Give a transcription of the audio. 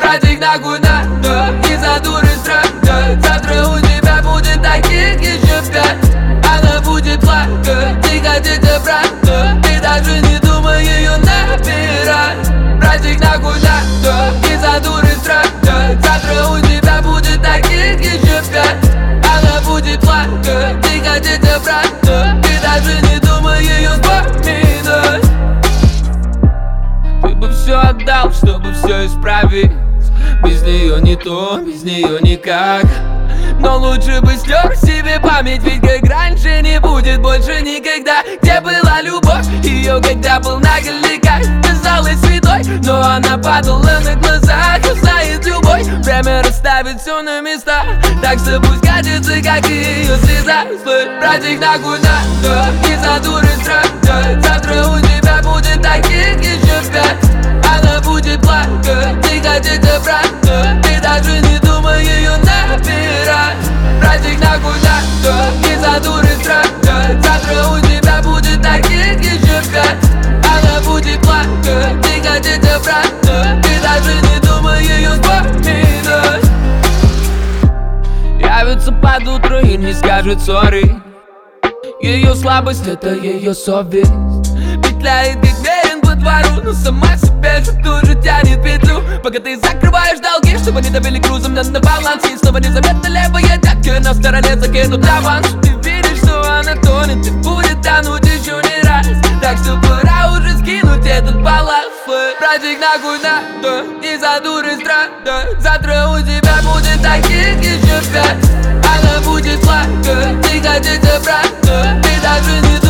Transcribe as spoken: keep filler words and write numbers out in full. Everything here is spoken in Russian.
Братик, нахуй надо, из-за дуры страдать. Завтра у тебя будет таких еще пять. Она будет плакать, тихо, тихо, брата. Ты даже не думай ее набирать. Братик, нахуй надо, из-за дуры страдать. Завтра у тебя будет таких еще пять. Она будет плакать, тихо, тихо, брата. Ты даже не думай ее вспоминать. Ты бы все отдал, чтобы все исправить. Без нее не то, без нее никак. Но лучше бы стер себе память, ведь как раньше не будет больше никогда. Где была любовь, ее когда был наголека. Казалась святой, но она падала на глазах. Знает любовь, время расставит все на места. Так что пусть катится, как и ее слеза. Слышь, братик, нахуй надо, из-за дуры страдать. Завтра у тебя будет таких еще пять. Она будет плакать, тихо, тихо, брата. Ты даже не думай ее набирать. Братик, нахуй надо, из-за дуры страдать. Завтра у тебя будет таких еще пять. Она будет плакать, тихо, тихо, брата. Ты даже не думай ее вспоминать. Явится под утро и не скажет сори. Ее слабость — это ее совесть. Петляет как мерин по двору, но сама себе же тоже тянет петлю. Пока ты закрываешь долги, чтобы не давили грузом на баланс. И снова незаметно левая детка на стороне закинут аванс. Ты видишь, что она тонет и будет тонуть еще не раз. Так что пора уже скинуть этот балласт. Братик, нахуй надо, из-за дуры страдать. Завтра у тебя будет таких еще пять. Она будет плакать, тихо, тихо, брата. Ты даже не